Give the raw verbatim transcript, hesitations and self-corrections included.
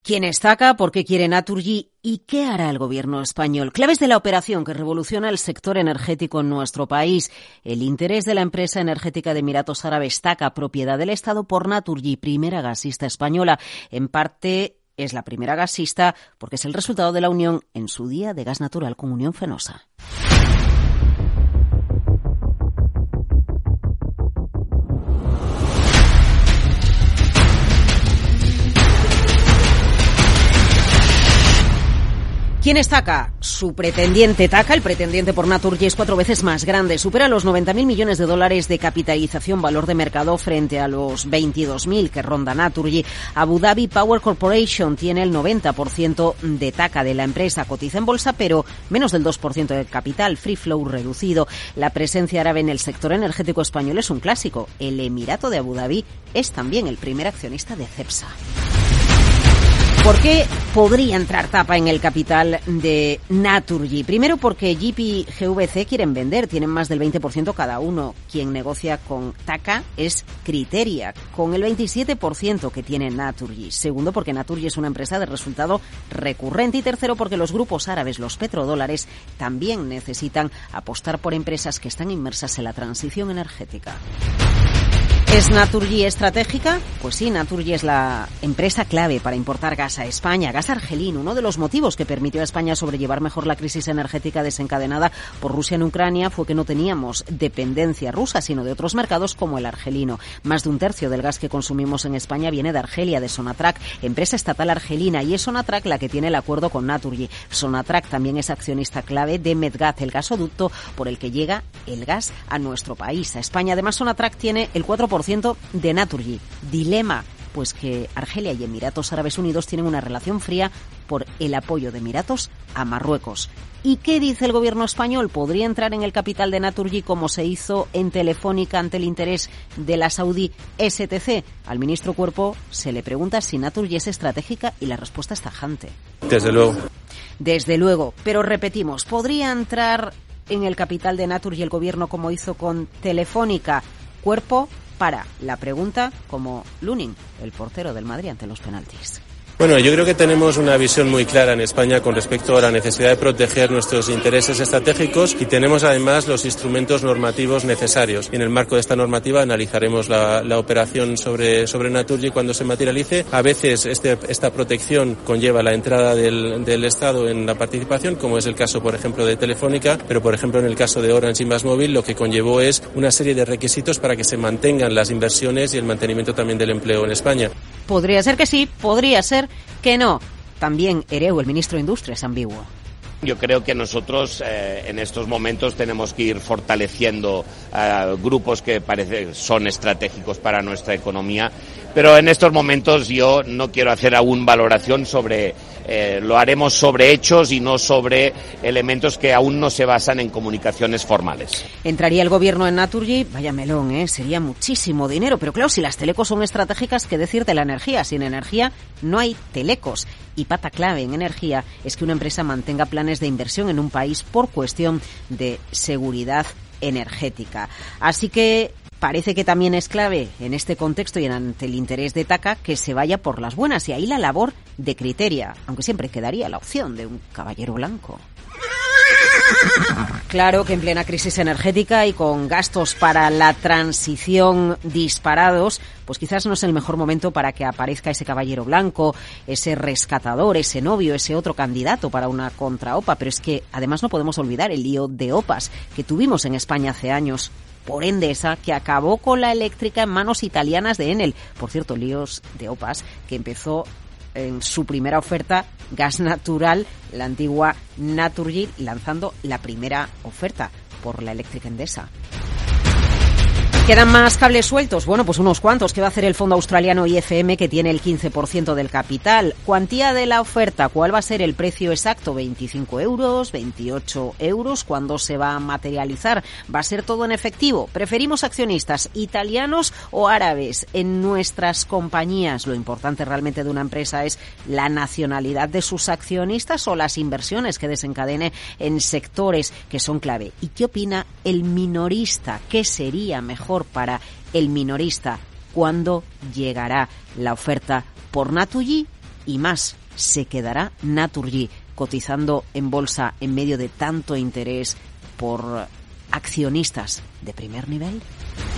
¿Quién es Taca? ¿Por qué quiere Naturgy? ¿Y qué hará el gobierno español? Claves de la operación que revoluciona el sector energético en nuestro país. El interés de la empresa energética de Emiratos Árabes, Taca, propiedad del Estado, por Naturgy, primera gasista española. En parte es la primera gasista porque es el resultado de la unión en su día de gas natural con Unión Fenosa. ¿Quién es Taca? Su pretendiente Taca, el pretendiente por Naturgy, es cuatro veces más grande. Supera los noventa mil millones de dólares de capitalización, valor de mercado, frente a los veintidós mil que ronda Naturgy. Abu Dhabi Power Corporation tiene el noventa por ciento de Taca de la empresa. Cotiza en bolsa, pero menos del dos por ciento del capital. Free flow reducido. La presencia árabe en el sector energético español es un clásico. El Emirato de Abu Dhabi es también el primer accionista de Cepsa. ¿Por qué podría entrar Taca en el capital de Naturgy? Primero porque G P G V C quieren vender, tienen más del veinte por ciento cada uno. Quien negocia con Taca es Criteria, con el veintisiete por ciento que tiene Naturgy. Segundo porque Naturgy es una empresa de resultado recurrente. Y tercero porque los grupos árabes, los petrodólares, también necesitan apostar por empresas que están inmersas en la transición energética. ¿Es Naturgy estratégica? Pues sí, Naturgy es la empresa clave para importar gas a España, gas argelino, uno de los motivos que permitió a España sobrellevar mejor la crisis energética desencadenada por Rusia en Ucrania fue que no teníamos dependencia rusa, sino de otros mercados como el argelino. Más de un tercio del gas que consumimos en España viene de Argelia, de Sonatrach, empresa estatal argelina, y es Sonatrach la que tiene el acuerdo con Naturgy. Sonatrach también es accionista clave de Medgaz, el gasoducto por el que llega el gas a nuestro país, a España. Además, Sonatrach tiene el cuatro por ciento de Naturgy. Dilema, pues que Argelia y Emiratos Árabes Unidos tienen una relación fría por el apoyo de Emiratos a Marruecos. ¿Y qué dice el gobierno español? ¿Podría entrar en el capital de Naturgy como se hizo en Telefónica ante el interés de la saudí S T C? Al ministro Cuerpo se le pregunta si Naturgy es estratégica y la respuesta es tajante. Desde luego. Desde luego, pero repetimos, ¿podría entrar en el capital de Naturgy el gobierno como hizo con Telefónica? Cuerpo para la pregunta como Lunin, el portero del Madrid ante los penaltis. Bueno, yo creo que tenemos una visión muy clara en España con respecto a la necesidad de proteger nuestros intereses estratégicos y tenemos además los instrumentos normativos necesarios. Y en el marco de esta normativa analizaremos la, la operación sobre, sobre Naturgy cuando se materialice. A veces este, esta protección conlleva la entrada del, del Estado en la participación, como es el caso, por ejemplo, de Telefónica, pero, por ejemplo, en el caso de Orange y MásMóvil, lo que conllevó es una serie de requisitos para que se mantengan las inversiones y el mantenimiento también del empleo en España. Podría ser que sí, podría ser que no. También Ereu, el ministro de Industria, es ambiguo. Yo creo que nosotros eh, en estos momentos tenemos que ir fortaleciendo eh, grupos que parece son estratégicos para nuestra economía, pero en estos momentos yo no quiero hacer aún valoración sobre, eh, lo haremos sobre hechos y no sobre elementos que aún no se basan en comunicaciones formales. ¿Entraría el gobierno en Naturgy? Vaya melón, ¿eh? Sería muchísimo dinero, pero claro, si las telecos son estratégicas, ¿qué decir de la energía? Sin energía no hay telecos. Y pata clave en energía es que una empresa mantenga planes de inversión en un país por cuestión de seguridad energética. Así que parece que también es clave en este contexto y ante el interés de Taca que se vaya por las buenas, y ahí la labor de Criteria, aunque siempre quedaría la opción de un caballero blanco. Claro que en plena crisis energética y con gastos para la transición disparados, pues quizás no es el mejor momento para que aparezca ese caballero blanco, ese rescatador, ese novio, ese otro candidato para una contra-OPA. Pero es que además no podemos olvidar el lío de OPAs que tuvimos en España hace años por Endesa, que acabó con la eléctrica en manos italianas de Enel. Por cierto, líos de OPAs que empezó en su primera oferta gas natural, la antigua Naturgy, lanzando la primera oferta por la eléctrica Endesa. ¿Quedan más cables sueltos? Bueno, pues unos cuantos. ¿Qué va a hacer el fondo australiano I F M, que tiene el quince por ciento del capital? Cuantía de la oferta. ¿Cuál va a ser el precio exacto? ¿veinticinco euros? ¿veintiocho euros? ¿Cuándo se va a materializar? ¿Va a ser todo en efectivo? ¿Preferimos accionistas italianos o árabes en nuestras compañías? Lo importante realmente de una empresa es la nacionalidad de sus accionistas o las inversiones que desencadene en sectores que son clave. ¿Y qué opina el minorista? ¿Qué sería mejor para el minorista? ¿Cuándo llegará la oferta por Naturgy y más. ¿Se quedará Naturgy cotizando en bolsa en medio de tanto interés por accionistas de primer nivel?